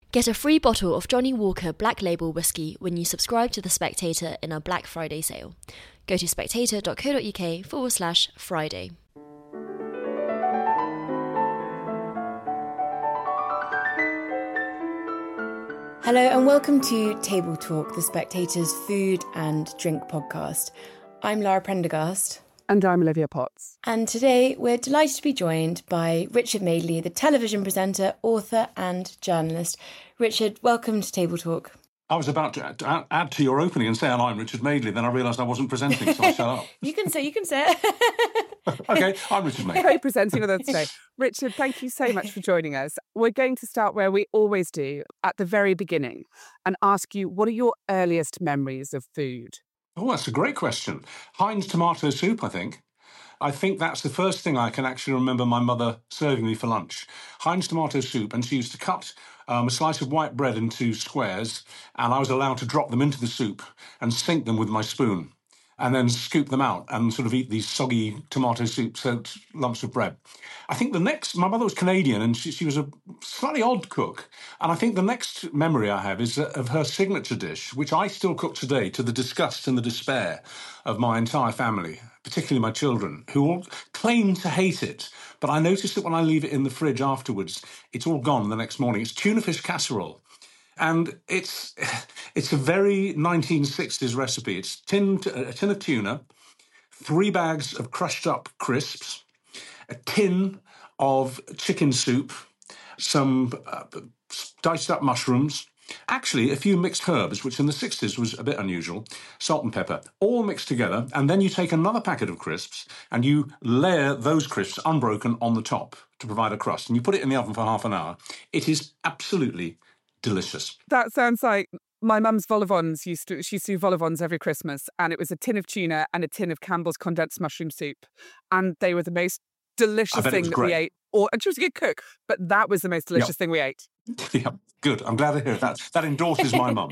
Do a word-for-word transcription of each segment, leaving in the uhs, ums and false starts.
Get a free bottle of Johnny Walker Black Label Whiskey when you subscribe to The Spectator in our Black Friday sale. Go to spectator.co.uk forward slash Friday. Hello and welcome to Table Talk, The Spectator's food and drink podcast. I'm Lara Prendergast. And I'm Olivia Potts. And today we're delighted to be joined by Richard Madeley, the television presenter, author and journalist. Richard, welcome to Table Talk. I was about to add to your opening and say, and I'm Richard Madeley, then I realised I wasn't presenting, so I shut up. You can say, you can say it. OK, I'm Richard Madeley. Co-presenting with us today. Richard, thank you so much for joining us. We're going to start where we always do, at the very beginning, and ask you, what are your earliest memories of food? Oh, that's a great question. Heinz tomato soup, I think. I think that's the first thing I can actually remember my mother serving me for lunch. Heinz tomato soup, and she used to cut um, a slice of white bread into squares, and I was allowed to drop them into the soup and sink them with my spoon, and then scoop them out and sort of eat these soggy tomato soup-soaked lumps of bread. I think the next... My mother was Canadian, and she, she was a slightly odd cook. And I think the next memory I have is of her signature dish, which I still cook today to the disgust and the despair of my entire family, particularly my children, who all claim to hate it. But I notice that when I leave it in the fridge afterwards, it's all gone the next morning. It's tuna fish casserole. And it's it's a very nineteen sixties recipe. It's tin, a tin of tuna, three bags of crushed up crisps, a tin of chicken soup, some uh, diced up mushrooms, actually a few mixed herbs, which in the sixties was a bit unusual, salt and pepper, all mixed together. And then you take another packet of crisps and you layer those crisps unbroken on the top to provide a crust. And you put it in the oven for half an hour. It is absolutely delicious. That sounds like my mum's vol au vents. Used to, she used to do vol au vents every Christmas, and it was a tin of tuna and a tin of Campbell's condensed mushroom soup. And they were the most delicious thing that great. we ate. Or, and she was a good cook, but that was the most delicious Yep. thing we ate. Yeah, good. I'm glad to hear that. That endorses my mum.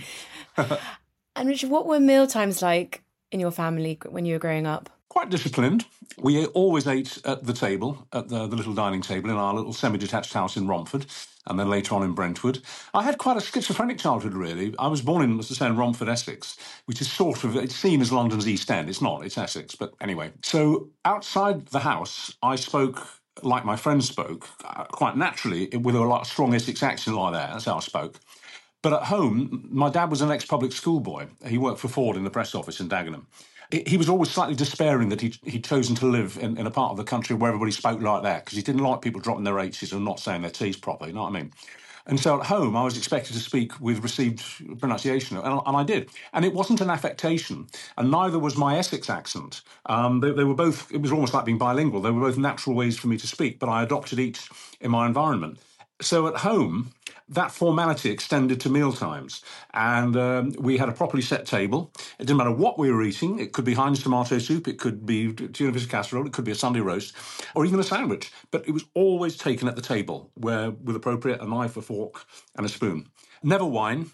And Richard, what were meal times like in your family when you were growing up? Quite disciplined. We always ate at the table, at the, the little dining table in our little semi-detached house in Romford, and then later on in Brentwood. I had quite a schizophrenic childhood, really. I was born in, as I say, in Romford, Essex, which is sort of, it's seen as London's East End. It's not, it's Essex, but anyway. So outside the house, I spoke like my friends spoke, uh, quite naturally, with a lot of strong Essex accent like that. That's how I spoke. But at home, my dad was an ex-public school boy. He worked for Ford in the press office in Dagenham. He was always slightly despairing that he'd, he'd chosen to live in, in a part of the country where everybody spoke like that, because he didn't like people dropping their H's and not saying their T's properly, you know what I mean? And so at home, I was expected to speak with received pronunciation, and, and I did. And it wasn't an affectation, and neither was my Essex accent. Um, they, they were both, it was almost like being bilingual. They were both natural ways for me to speak, but I adopted each in my environment. So at home, that formality extended to mealtimes, and um, we had a properly set table. It didn't matter what we were eating. It could be Heinz tomato soup, it could be tuna fish casserole, it could be a Sunday roast, or even a sandwich. But it was always taken at the table, where with appropriate a knife, a fork, and a spoon. Never wine.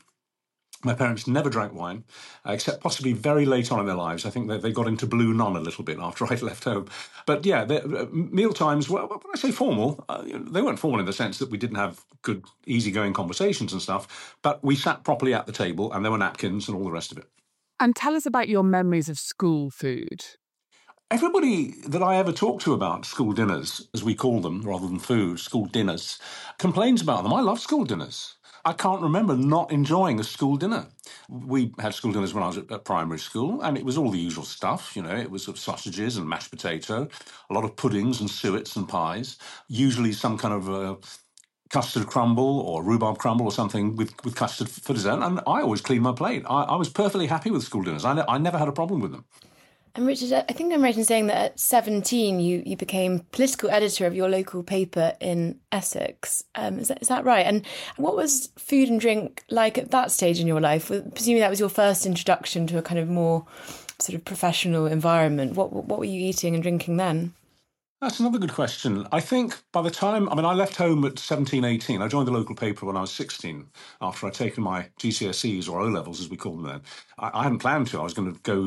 My parents never drank wine, uh, except possibly very late on in their lives. I think they, they got into Blue Nun a little bit after I left home. But yeah, uh, meal times, well, when I say formal, uh, they weren't formal in the sense that we didn't have good, easygoing conversations and stuff, but we sat properly at the table and there were napkins and all the rest of it. And tell us about your memories of school food. Everybody that I ever talk to about school dinners, as we call them, rather than food, school dinners, complains about them. I love school dinners. I can't remember not enjoying a school dinner. We had school dinners when I was at, at primary school, and it was all the usual stuff, you know. It was sort of sausages and mashed potato, a lot of puddings and suets and pies, usually some kind of uh, custard crumble or rhubarb crumble or something with, with custard for dessert, and I always cleaned my plate. I, I was perfectly happy with school dinners. I, ne- I never had a problem with them. And Richard, I think I'm right in saying that at seventeen you, you became political editor of your local paper in Essex. Um, is that, is that right? And what was food and drink like at that stage in your life? Presumably that was your first introduction to a kind of more sort of professional environment. What what were you eating and drinking then? That's another good question. I think by the time, I mean, I left home at seventeen, eighteen. I joined the local paper when I was sixteen, after I'd taken my G C S Es, or O-levels as we call them then. I, I hadn't planned to. I was going to go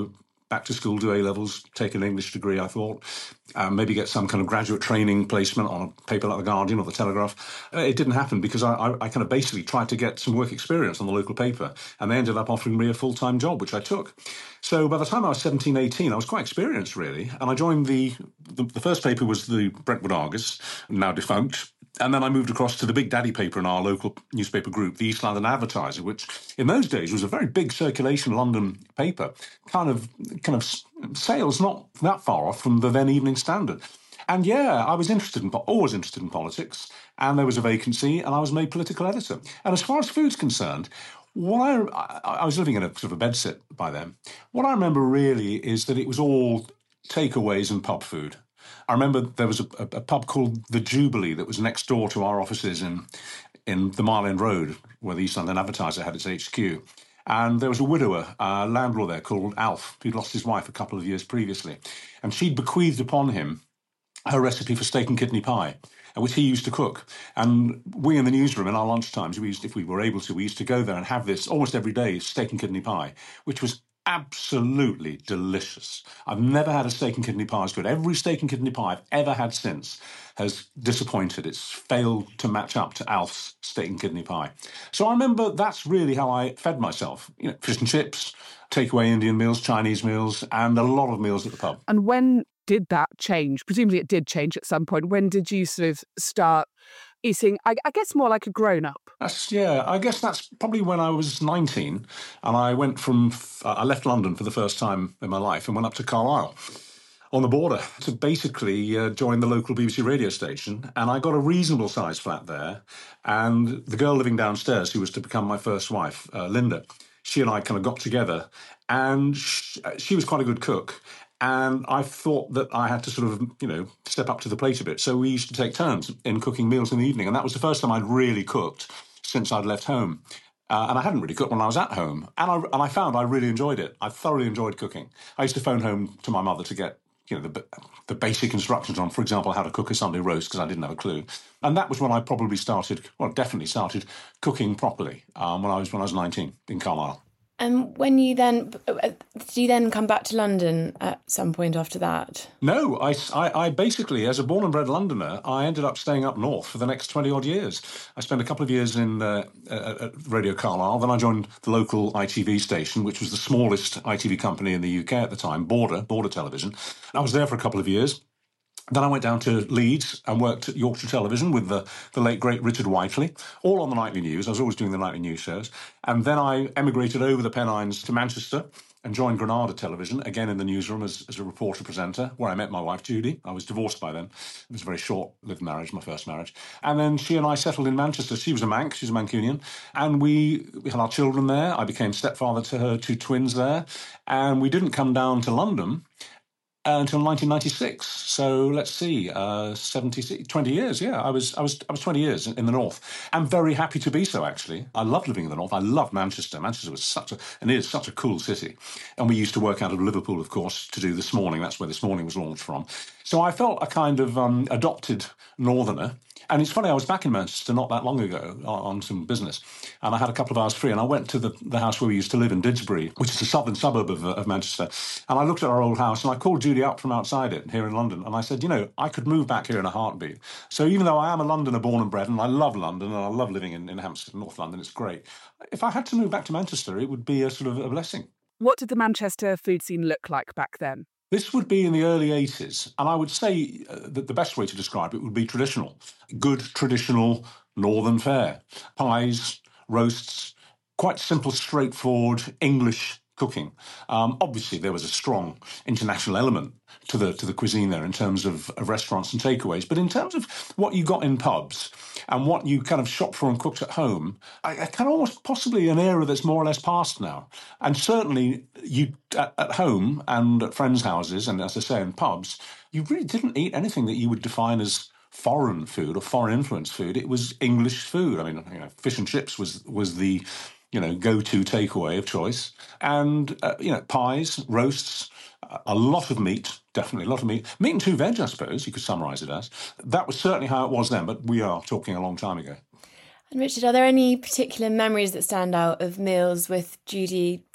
back to school, do A-levels, take an English degree, I thought. Um, maybe get some kind of graduate training placement on a paper like The Guardian or The Telegraph. Uh, it didn't happen because I, I, I kind of basically tried to get some work experience on the local paper, and they ended up offering me a full-time job, which I took. So by the time I was seventeen, eighteen, I was quite experienced, really, and I joined the, the, the first paper was the Brentwood Argus, now defunct. And then I moved across to the big daddy paper in our local newspaper group, the East London Advertiser, which in those days was a very big circulation London paper, kind of kind of sales not that far off from the then Evening Standard. And yeah, I was interested in, always interested in politics, and there was a vacancy, and I was made political editor. And as far as food's concerned, what I, I was living in a sort of a bedsit by then. What I remember really is that it was all takeaways and pub food. I remember there was a, a, a pub called The Jubilee that was next door to our offices in in the Mile End Road, where the East London Advertiser had its H Q. And there was a widower, a landlord there called Alf, who'd lost his wife a couple of years previously. And she'd bequeathed upon him her recipe for steak and kidney pie, which he used to cook. And we in the newsroom, in our lunch times, we used, if we were able to, we used to go there and have this almost every day, steak and kidney pie, which was absolutely delicious. I've never had a steak and kidney pie as good. Every steak and kidney pie I've ever had since has disappointed. It's failed to match up to Alf's steak and kidney pie. So I remember that's really how I fed myself. You know, fish and chips, takeaway Indian meals, Chinese meals, and a lot of meals at the pub. And when did that change? Presumably it did change at some point. When did you sort of start eating, I, I guess, more like a grown-up? That's, yeah, I guess that's probably when I was nineteen, and I went from, uh, I left London for the first time in my life and went up to Carlisle on the border to basically uh, join the local B B C radio station, and I got a reasonable sized flat there, and the girl living downstairs, who was to become my first wife, uh, Linda, she and I kind of got together, and she, she was quite a good cook. And I thought that I had to sort of, you know, step up to the plate a bit. So we used to take turns in cooking meals in the evening. And that was the first time I'd really cooked since I'd left home. Uh, and I hadn't really cooked when I was at home. And I, and I found I really enjoyed it. I thoroughly enjoyed cooking. I used to phone home to my mother to get, you know, the, the basic instructions on, for example, how to cook a Sunday roast, because I didn't have a clue. And that was when I probably started, well, definitely started cooking properly um, when I was when I was nineteen in Carlisle. And when you then, did you then come back to London at some point after that? No, I, I, I basically, as a born and bred Londoner, I ended up staying up north for the next twenty odd years. I spent a couple of years in uh, at Radio Carlisle. Then I joined the local I T V station, which was the smallest I T V company in the U K at the time, Border, Border Television. I was there for a couple of years. Then I went down to Leeds and worked at Yorkshire Television with the, the late, great Richard Whiteley, all on the nightly news. I was always doing the nightly news shows. And then I emigrated over the Pennines to Manchester and joined Granada Television, again in the newsroom as, as a reporter-presenter, where I met my wife, Judy. I was divorced by then. It was a very short-lived marriage, my first marriage. And then she and I settled in Manchester. She was a Manc, she's a Mancunian. And we, we had our children there. I became stepfather to her two twins there. And we didn't come down to London Uh, until nineteen ninety-six. So let's see, uh, seventy, twenty years. Yeah, I was, I was, I was twenty years in, in the north. I'm very happy to be so. Actually, I loved living in the north. I loved Manchester. Manchester was such a, and is such a cool city. And we used to work out of Liverpool, of course, to do This Morning. That's where This Morning was launched from. So I felt a kind of um, adopted northerner. And it's funny, I was back in Manchester not that long ago on, on some business, and I had a couple of hours free, and I went to the, the house where we used to live in Didsbury, which is a southern suburb of, of Manchester, and I looked at our old house, and I called Judy up from outside it here in London, and I said, you know, I could move back here in a heartbeat. So even though I am a Londoner born and bred, and I love London, and I love living in, in Hampstead, North London, it's great, if I had to move back to Manchester, it would be a sort of a blessing. What did the Manchester food scene look like back then? This would be in the early eighties, and I would say that the best way to describe it would be traditional. Good, traditional northern fare. Pies, roasts, quite simple, straightforward English cooking. Um, obviously, there was a strong international element to the to the cuisine there in terms of, of restaurants and takeaways. But in terms of what you got in pubs and what you kind of shopped for and cooked at home, I, I kind of almost possibly an era that's more or less past now. And certainly you at, at home and at friends' houses and, as I say, in pubs, you really didn't eat anything that you would define as foreign food or foreign influence food. It was English food. I mean, you know, fish and chips was was the you know go-to takeaway of choice, and uh, you know pies, roasts, a lot of meat, definitely a lot of meat, meat and two veg, I suppose you could summarise it as. That was certainly how it was then, but we are talking a long time ago. And Richard, are there any particular memories that stand out of meals with Judy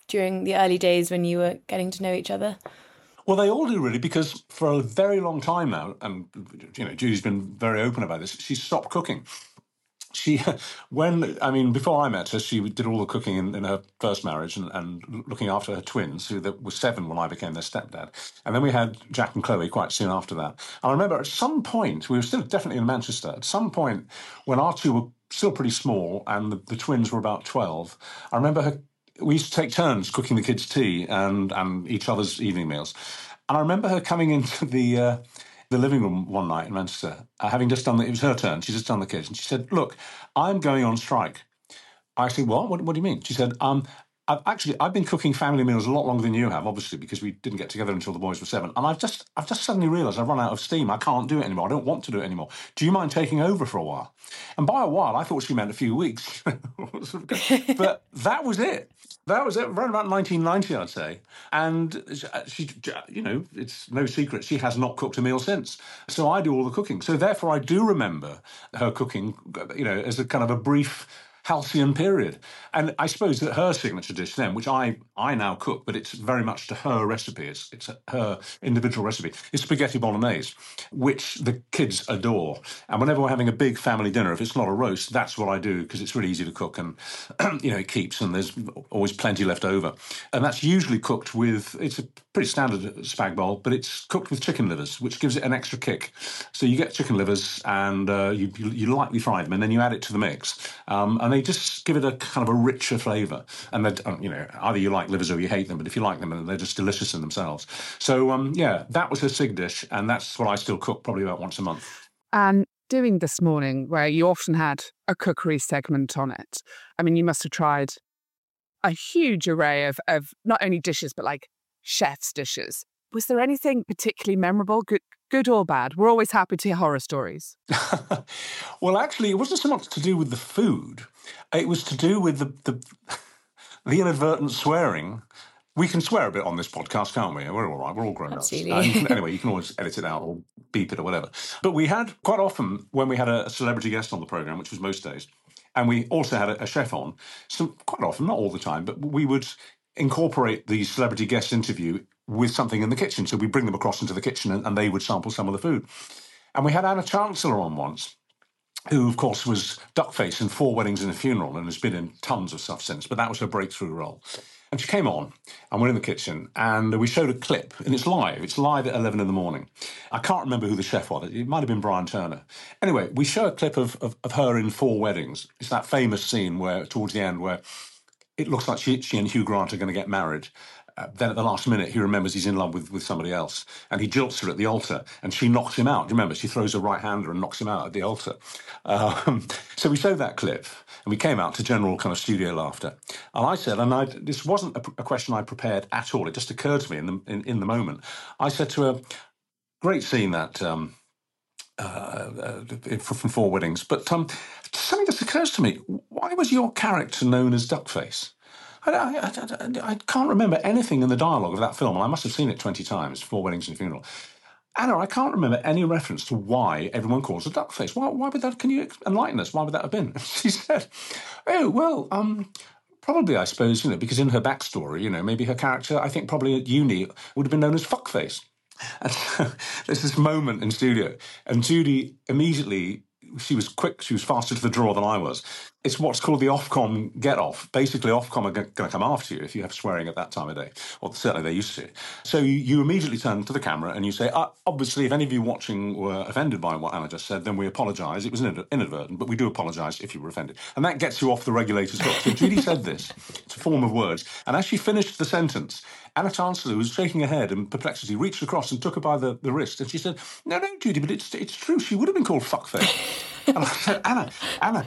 during the early days when you were getting to know each other? Well, they all do, really, because for a very long time now, and, you know, Judy's been very open about this, she stopped cooking. She, when, I mean, before I met her, she did all the cooking in, in her first marriage and, and looking after her twins, who were seven when I became their stepdad. And then we had Jack and Chloe quite soon after that. And I remember at some point, we were still definitely in Manchester, at some point when our two were still pretty small and the, the twins were about twelve, I remember her, we used to take turns cooking the kids' tea and, and each other's evening meals. And I remember her coming into the... Uh, the living room one night in Manchester, uh, having just done the, it was her turn, she'd just done the kids, and she said, look, I'm going on strike. I said, what? What, what do you mean? She said, um, I've actually, I've been cooking family meals a lot longer than you have, obviously, because we didn't get together until the boys were seven, and I've just, I've just suddenly realised I've run out of steam. I can't do it anymore. I don't want to do it anymore. Do you mind taking over for a while? And by a while, I thought she meant a few weeks. But that was it. That was it, around about nineteen ninety, I'd say. And she, you know, it's no secret, she has not cooked a meal since. So I do all the cooking. So therefore, I do remember her cooking, you know, as a kind of a brief halcyon period. And I suppose that her signature dish then, which I, I now cook, but it's very much to her recipe, it's, it's her individual recipe, is spaghetti bolognese, which the kids adore. And whenever we're having a big family dinner, if it's not a roast, that's what I do, because it's really easy to cook and, you know, it keeps and there's always plenty left over. And that's usually cooked with, it's a pretty standard spag bowl, but it's cooked with chicken livers, which gives it an extra kick. So you get chicken livers and uh, you, you, you lightly fry them and then you add it to the mix. Um, and they just give it a kind of a richer flavour. And, you know, either you like livers or you hate them, but if you like them, they're just delicious in themselves. So, um, yeah, that was her sig dish, and that's what I still cook probably about once a month. And doing This Morning, where you often had a cookery segment on it, I mean, you must have tried a huge array of, of not only dishes, but like chef's dishes. Was there anything particularly memorable, good, good or bad? We're always happy to hear horror stories. Well, actually, it wasn't so much to do with the food. It was to do with the the, the inadvertent swearing. We can swear a bit on this podcast, can't we? We're all right. We're all grown ups. Uh, anyway, you can always edit it out or beep it or whatever. But we had quite often, when we had a celebrity guest on the programme, which was most days, and we also had a, a chef on, so quite often, not all the time, but we would incorporate the celebrity guest interview with something in the kitchen. So we bring them across into the kitchen and, and they would sample some of the food. And we had Anna Chancellor on once, who, of course, was Duckface in Four Weddings and a Funeral and has been in tons of stuff since, but that was her breakthrough role. And she came on, and we're in the kitchen, and we showed a clip, and it's live. It's live at eleven in the morning. I can't remember who the chef was. It might have been Brian Turner. Anyway, we show a clip of, of, of her in Four Weddings. It's that famous scene where, towards the end, where it looks like she, she and Hugh Grant are going to get married. Uh, then at the last minute, he remembers he's in love with, with somebody else, and he jilts her at the altar, and she knocks him out. Do you remember? She throws a right-hander and knocks him out at the altar. Um, so we showed that clip, and we came out to general kind of studio laughter. And I said, and I, this wasn't a, a question I prepared at all. It just occurred to me in the, in, in the moment. I said to her, great scene that... Um, Uh, uh, from Four Weddings, but um, something just occurs to me. Why was your character known as Duckface? I, I, I, I can't remember anything in the dialogue of that film, and I must have seen it twenty times, Four Weddings and a Funeral. Anna, I can't remember any reference to why everyone calls her Duckface. Why, why would that, can you enlighten us? Why would that have been? She said, oh, well, um... probably, I suppose, you know, because in her backstory, you know, maybe her character, I think probably at uni, would have been known as Fuckface. And so there's this moment in studio, and Judy immediately, she was quick, she was faster to the draw than I was. It's what's called the Ofcom get-off. Basically, Ofcom are going to come after you if you have swearing at that time of day, or certainly they used to. So you, you immediately turn to the camera and you say, uh, obviously, if any of you watching were offended by what Anna just said, then we apologise. It was inadvertent, but we do apologise if you were offended. And that gets you off the regulator's hook. So Judy said this, it's a form of words, and as she finished the sentence, Anna Chancellor, who was shaking her head in perplexity, reached across and took her by the, the wrist, and she said, no, no, Judy, but it's it's true, she would have been called Fuckface. And I said, Anna, Anna,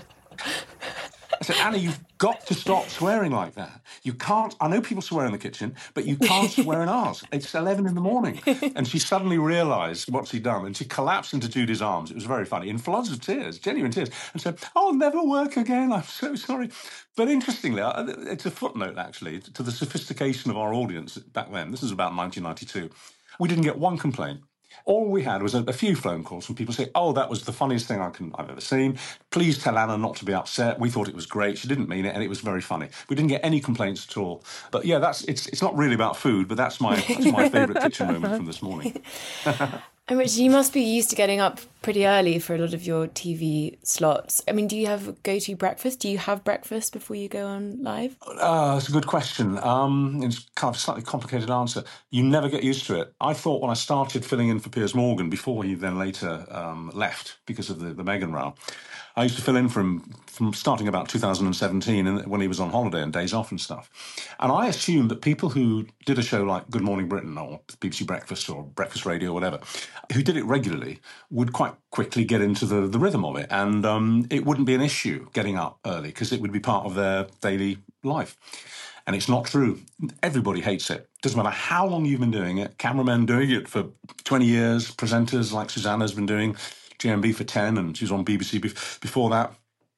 I said, Anna, you've got to stop swearing like that. You can't, I know people swear in the kitchen, but you can't swear in ours. It's eleven in the morning. And she suddenly realised what she'd done, and she collapsed into Judy's arms. It was very funny, in floods of tears, genuine tears, and said, I'll never work again, I'm so sorry. But interestingly, it's a footnote, actually, to the sophistication of our audience back then. This was about nineteen ninety-two. We didn't get one complaint. All we had was a, a few phone calls from people saying, oh, that was the funniest thing I can, I've ever seen. Please tell Anna not to be upset. We thought it was great. She didn't mean it, and it was very funny. We didn't get any complaints at all. But yeah, that's it's it's not really about food, but that's my that's my favourite kitchen moment from this morning. And Richard, you must be used to getting up pretty early for a lot of your T V slots. I mean, do you have a go-to breakfast? Do you have breakfast before you go on live? Uh, that's a good question. Um, it's kind of a slightly complicated answer. You never get used to it. I thought when I started filling in for Piers Morgan, before he then later um, left because of the, the Meghan row, I used to fill in for him from starting about two thousand seventeen and when he was on holiday and days off and stuff. And I assumed that people who did a show like Good Morning Britain or B B C Breakfast or Breakfast Radio or whatever, who did it regularly, would quite quickly get into the, the rhythm of it. And um, it wouldn't be an issue getting up early because it would be part of their daily life. And it's not true. Everybody hates it. Doesn't matter how long you've been doing it. Cameramen doing it for twenty years. Presenters like Susanna's been doing G M B for ten, and she was on B B C before that.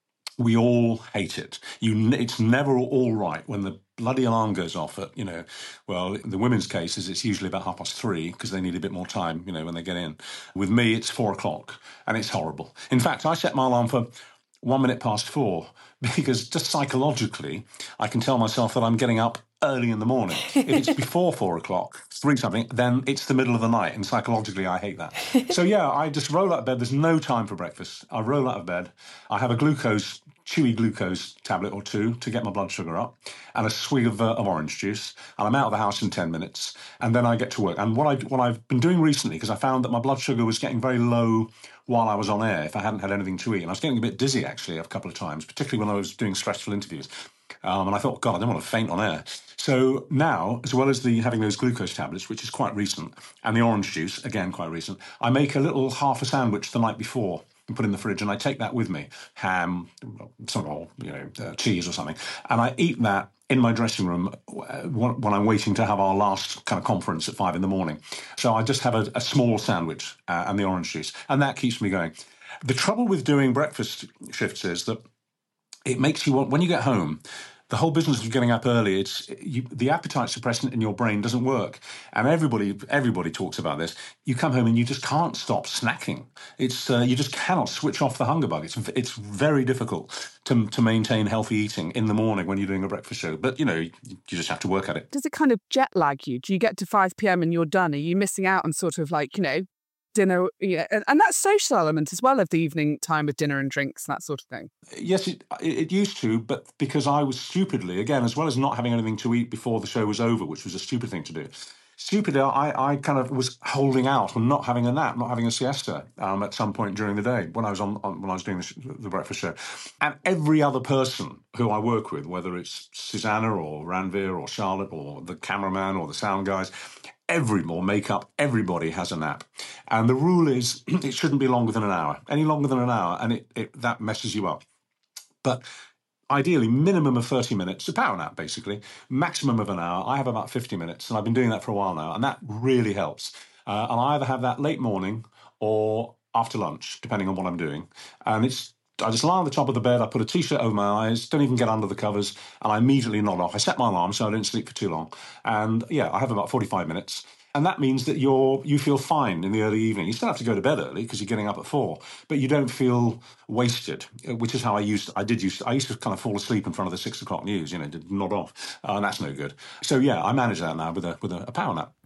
We all hate it. You, it's never all right when the bloody alarm goes off at, you know, well, in the women's cases, it's usually about half past three because they need a bit more time, you know, when they get in. With me, it's four o'clock and it's horrible. In fact, I set my alarm for one minute past four because just psychologically, I can tell myself that I'm getting up early in the morning. If it's before four o'clock, three something, then it's the middle of the night, and psychologically I hate that. So yeah, I just roll out of bed. There's no time for breakfast. I roll out of bed. I have a glucose, chewy glucose tablet or two to get my blood sugar up, and a swig of, uh, of orange juice, and I'm out of the house in ten minutes, and then I get to work. And what, I, what I've been doing recently, because I found that my blood sugar was getting very low while I was on air, if I hadn't had anything to eat, and I was getting a bit dizzy, actually, a couple of times, particularly when I was doing stressful interviews. Um, and I thought, God, I don't want to faint on air. So now, as well as the having those glucose tablets, which is quite recent, and the orange juice, again, quite recent, I make a little half a sandwich the night before and put in the fridge, and I take that with me, ham, some or you know, uh, cheese or something, and I eat that in my dressing room when I'm waiting to have our last kind of conference at five in the morning. So I just have a, a small sandwich uh, and the orange juice, and that keeps me going. The trouble with doing breakfast shifts is that it makes you want, when you get home, the whole business of getting up early, it's you, the appetite suppressant in your brain doesn't work. And everybody everybody talks about this. You come home and you just can't stop snacking. It's uh, you just cannot switch off the hunger bug. It's it's very difficult to to maintain healthy eating in the morning when you're doing a breakfast show. But, you know, you, you just have to work at it. Does it kind of jet lag you? Do you get to five p.m. and you're done? Are you missing out on sort of like, you know, dinner, yeah, and, and that social element as well of the evening time with dinner and drinks, that sort of thing? Yes, it, it used to, but because I was stupidly, again, as well as not having anything to eat before the show was over, which was a stupid thing to do, stupidly, I, I kind of was holding out on not having a nap, not having a siesta um, at some point during the day when I was on, on when I was doing the, the breakfast show. And every other person who I work with, whether it's Susanna or Ranveer or Charlotte or the cameraman or the sound guys, every more makeup, everybody has a nap. And the rule is it shouldn't be longer than an hour. Any longer than an hour, and it, it that messes you up. But ideally, minimum of thirty minutes, a power nap, basically. Maximum of an hour. I have about fifty minutes, and I've been doing that for a while now, and that really helps. Uh, and I either have that late morning or after lunch, depending on what I'm doing. And it's I just lie on the top of the bed, I put a T-shirt over my eyes, don't even get under the covers, and I immediately nod off. I set my alarm so I don't sleep for too long. And, yeah, I have about forty-five minutes. And that means that you're you feel fine in the early evening. You still have to go to bed early because you're getting up at four, but you don't feel wasted, which is how I used. I did used. I used to kind of fall asleep in front of the six o'clock news, you know, to nod off, uh, and that's no good. So yeah, I manage that now with a with a, a power nap.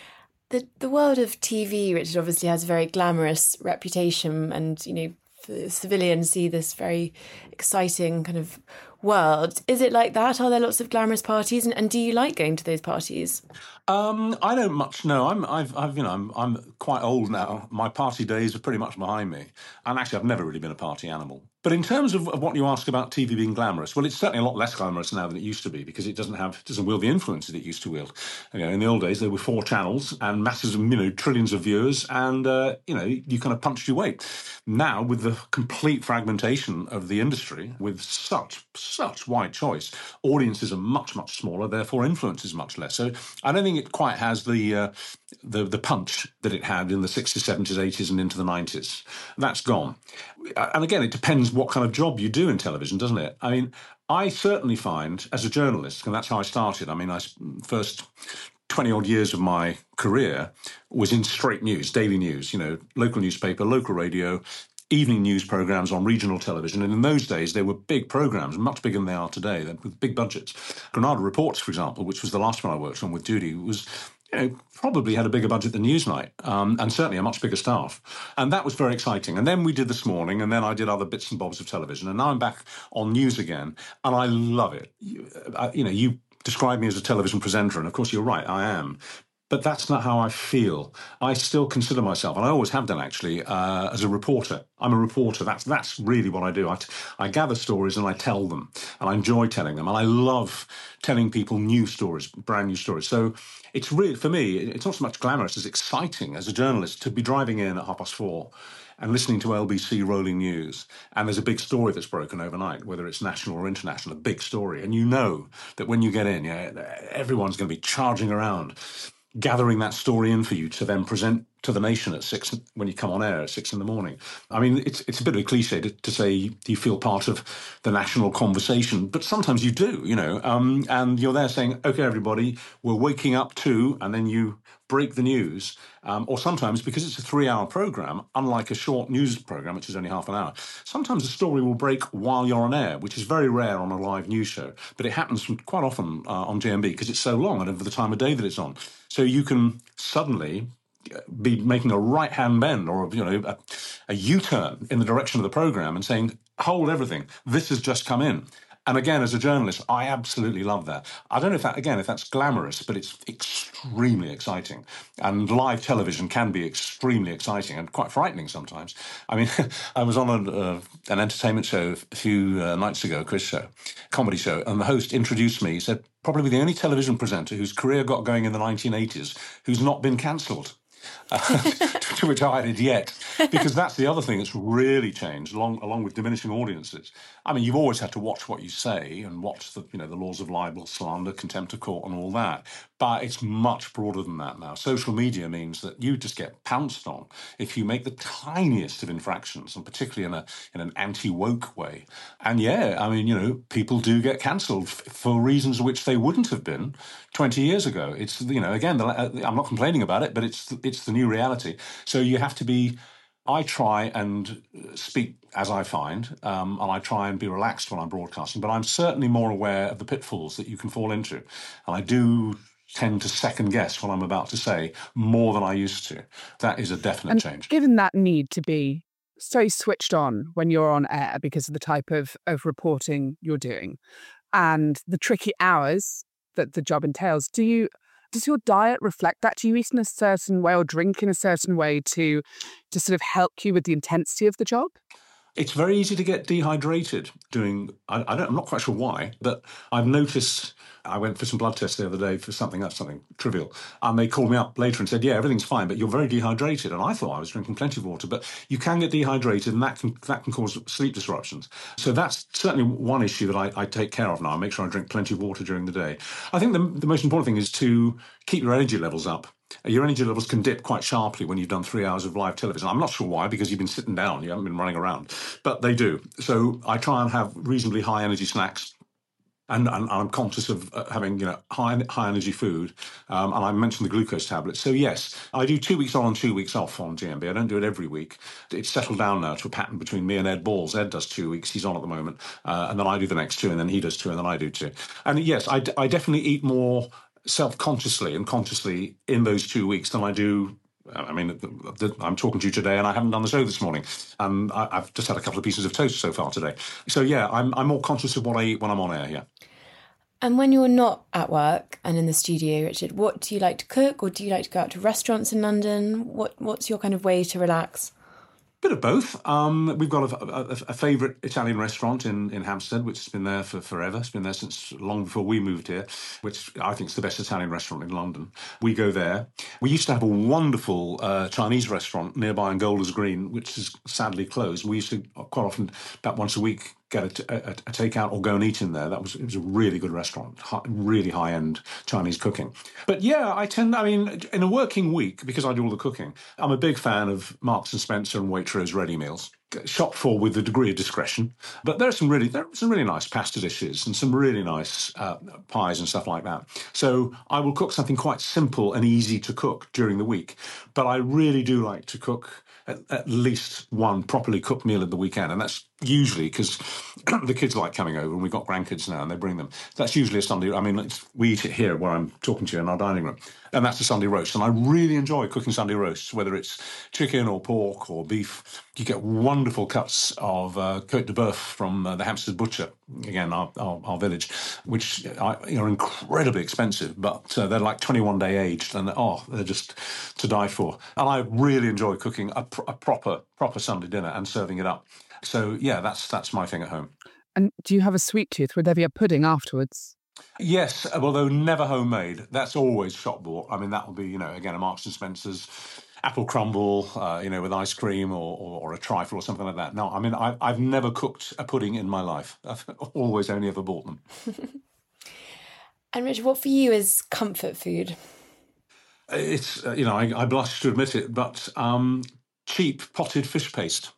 The the world of T V, Richard, obviously has a very glamorous reputation, and you know, for civilians see this very exciting kind of world. Is it like that? Are there lots of glamorous parties, and, and do you like going to those parties? Um, I don't much know. I'm, I've, I've, you know, I'm, I'm quite old now. My party days are pretty much behind me, and actually, I've never really been a party animal. But in terms of, of what you ask about T V being glamorous, well, it's certainly a lot less glamorous now than it used to be because it doesn't have, doesn't wield the influence that it used to wield. You know, in the old days, there were four channels and masses of, you know, trillions of viewers, and uh, you know, you kind of punched your weight. Now, with the complete fragmentation of the industry, with such such wide choice, audiences are much much smaller. Therefore, influence is much less. So, I don't think it quite has the uh, the the punch that it had in the sixties, seventies, eighties, and into the nineties. That's gone. And again, it depends what kind of job you do in television, doesn't it? I mean, I certainly find, as a journalist, and that's how I started. I mean, I first twenty-odd years of my career was in straight news, daily news, you know, local newspaper, local radio, evening news programmes on regional television. And in those days, they were big programmes, much bigger than they are today, with big budgets. Granada Reports, for example, which was the last one I worked on with Judy, was... You know, probably had a bigger budget than Newsnight, um, and certainly a much bigger staff. And that was very exciting. And then we did This Morning, and then I did other bits and bobs of television. And now I'm back on news again, and I love it. You, uh, you know, you describe me as a television presenter, and of course you're right, I am. But that's not how I feel. I still consider myself, and I always have done actually, uh, as a reporter. I'm a reporter. That's that's really what I do. I, I gather stories and I tell them, and I enjoy telling them, and I love telling people new stories, brand new stories. So it's really, for me, it's not so much glamorous as exciting as a journalist to be driving in at half past four and listening to L B C Rolling News, and there's a big story that's broken overnight, whether it's national or international, a big story, and you know that when you get in, yeah, everyone's going to be charging around, gathering that story in for you to then present to the nation at six when you come on air at six in the morning. I mean, it's it's a bit of a cliche to, to say you feel part of the national conversation, but sometimes you do, you know, um, and you're there saying, OK, everybody, we're waking up to, and then you break the news. Um, or sometimes, because it's a three-hour programme, unlike a short news programme, which is only half an hour, sometimes a story will break while you're on air, which is very rare on a live news show. But it happens quite often uh, on G M B because it's so long and over the time of day that it's on. So you can suddenly be making a right-hand bend or, you know, a, a U-turn in the direction of the programme and saying, hold everything, this has just come in. And again, as a journalist, I absolutely love that. I don't know if that, again, if that's glamorous, but it's extremely exciting. And live television can be extremely exciting and quite frightening sometimes. I mean, I was on a, uh, an entertainment show a few uh, nights ago, a quiz show, comedy show, and the host introduced me. He said, probably the only television presenter whose career got going in the nineteen eighties who's not been cancelled. Uh, to which I added yet, because that's the other thing that's really changed, along along with diminishing audiences. I mean, you've always had to watch what you say and watch the you know the laws of libel, slander, contempt of court, and all that. But it's much broader than that now. Social media means that you just get pounced on if you make the tiniest of infractions, and particularly in a in an anti-woke way. And yeah, I mean, you know, people do get cancelled f- for reasons which they wouldn't have been twenty years ago. It's you know, again, the, I'm not complaining about it, but it's it's the new reality. So you have to be. I try and speak as I find, um, and I try and be relaxed when I'm broadcasting, but I'm certainly more aware of the pitfalls that you can fall into. And I do tend to second guess what I'm about to say more than I used to. That is a definite and change. Given that need to be so switched on when you're on air because of the type of, of reporting you're doing and the tricky hours that the job entails, do you... Does your diet reflect that? Do you eat in a certain way or drink in a certain way to, to sort of help you with the intensity of the job? It's very easy to get dehydrated doing, I, I don't, I'm not quite sure why, but I've noticed, I went for some blood tests the other day for something, that's something trivial, and they called me up later and said, yeah, everything's fine, but you're very dehydrated. And I thought I was drinking plenty of water, but you can get dehydrated and that can that can cause sleep disruptions. So that's certainly one issue that I, I take care of now. I make sure I drink plenty of water during the day. I think the, the most important thing is to keep your energy levels up. Your energy levels can dip quite sharply when you've done three hours of live television. I'm not sure why, because you've been sitting down, you haven't been running around, but they do. So I try and have reasonably high energy snacks, and, and I'm conscious of having you know high high energy food. Um, and I mentioned the glucose tablets. So yes, I do two weeks on and two weeks off on G M B. I don't do it every week. It's settled down now to a pattern between me and Ed Balls. Ed does two weeks. He's on at the moment, uh, and then I do the next two, and then he does two, and then I do two. And yes, I, I definitely eat more self-consciously and consciously in those two weeks than I do. I mean, I'm talking to you today and I haven't done the show this morning. Um, I've just had a couple of pieces of toast so far today. So, yeah, I'm, I'm more conscious of what I eat when I'm on air, yeah. And when you're not at work and in the studio, Richard, what do you like to cook, or do you like to go out to restaurants in London? What What's your kind of way to relax? Bit of both. Um, we've got a, a, a favourite Italian restaurant in, in Hampstead, which has been there for forever. It's been there since long before we moved here, which I think is the best Italian restaurant in London. We go there. We used to have a wonderful uh, Chinese restaurant nearby in Golders Green, which is sadly closed. We used to quite often, about once a week, get a, a, a takeout or go and eat in there. That was it was a really good restaurant, high, really high end Chinese cooking. But yeah, I tend, I mean, in a working week, because I do all the cooking, I'm a big fan of Marks and Spencer and Waitrose ready meals. shop for with a degree of discretion. But there are some really there are some really nice pasta dishes and some really nice uh, pies and stuff like that. So I will cook something quite simple and easy to cook during the week. But I really do like to cook at, at least one properly cooked meal at the weekend, and that's usually because the kids like coming over, and we've got grandkids now, and they bring them. That's usually a Sunday. I mean, it's, we eat it here where I'm talking to you in our dining room, and that's a Sunday roast. And I really enjoy cooking Sunday roasts, whether it's chicken or pork or beef. You get wonderful cuts of uh, Côte de Boeuf from uh, the Hampstead Butcher, again, our, our, our village, which are, are incredibly expensive, but uh, they're like twenty-one day aged, and oh, they're just to die for. And I really enjoy cooking a, pr- a proper proper Sunday dinner and serving it up. So, yeah, that's that's my thing at home. And do you have a sweet tooth? Would there be a pudding afterwards? Yes, although never homemade. That's always shop bought. I mean, that will be, you know, again, a Marks and Spencer's apple crumble, uh, you know, with ice cream or, or, or a trifle or something like that. No, I mean, I, I've never cooked a pudding in my life. I've always only ever bought them. And Richard, what for you is comfort food? It's, uh, you know, I, I blush to admit it, but um, cheap potted fish paste.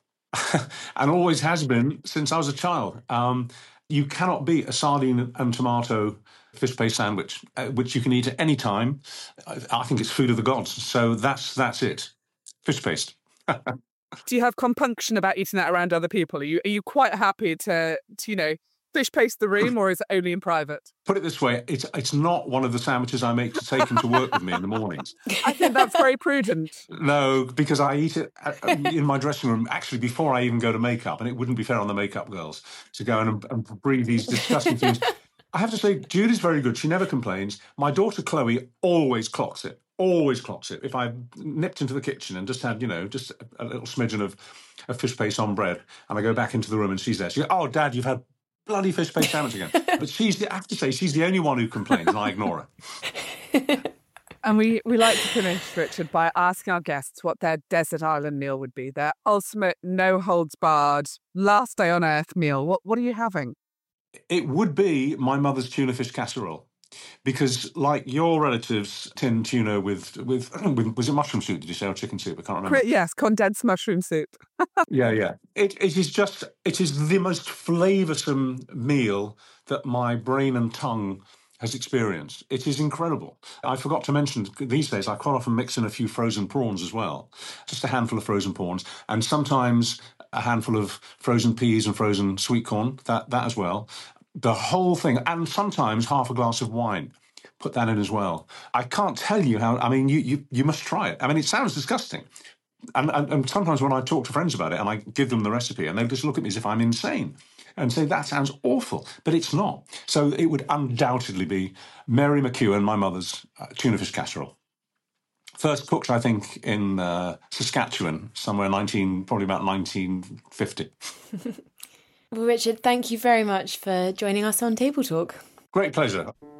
And always has been since I was a child. Um, you cannot beat a sardine and tomato fish paste sandwich, uh, which you can eat at any time. I, I think it's food of the gods. So that's that's it. Fish paste. Do you have compunction about eating that around other people? Are you are you quite happy to, to you know, fish paste the room, or is it only in private? Put it this way, it's it's not one of the sandwiches I make to take him to work with me in the mornings. I think that's very prudent. No, because I eat it in my dressing room, actually, before I even go to makeup, and it wouldn't be fair on the makeup girls to go and, and breathe these disgusting things. I have to say, Judy's very good. She never complains. My daughter, Chloe, always clocks it. Always clocks it. If I nipped into the kitchen and just had, you know, just a little smidgen of, of fish paste on bread, and I go back into the room and she's there, she goes, "Oh, Dad, you've had bloody fish paste sandwich again." But she's, the, I have to say, she's the only one who complains, and I ignore her. And we, we like to finish, Richard, by asking our guests what their desert island meal would be, their ultimate no-holds-barred, last day on earth meal. What What are you having? It would be my mother's tuna fish casserole. Because, like your relatives, tin tuna with, with, with, was it mushroom soup, did you say, or chicken soup? I can't remember. Yes, condensed mushroom soup. yeah, yeah. It, it is just, it is the most flavoursome meal that my brain and tongue has experienced. It is incredible. I forgot to mention, these days, I quite often mix in a few frozen prawns as well. Just a handful of frozen prawns, and sometimes a handful of frozen peas and frozen sweet corn, that, that as well. The whole thing, and sometimes half a glass of wine. Put that in as well. I can't tell you how, I mean, you you, you must try it. I mean, it sounds disgusting. And, and, and sometimes when I talk to friends about it and I give them the recipe and they just look at me as if I'm insane and say, that sounds awful. But it's not. So it would undoubtedly be Mary McEwen, my mother's uh, tuna fish casserole. First cooked, I think, in uh, Saskatchewan, somewhere nineteen, probably about nineteen fifty. Well, Richard, thank you very much for joining us on Table Talk. Great pleasure.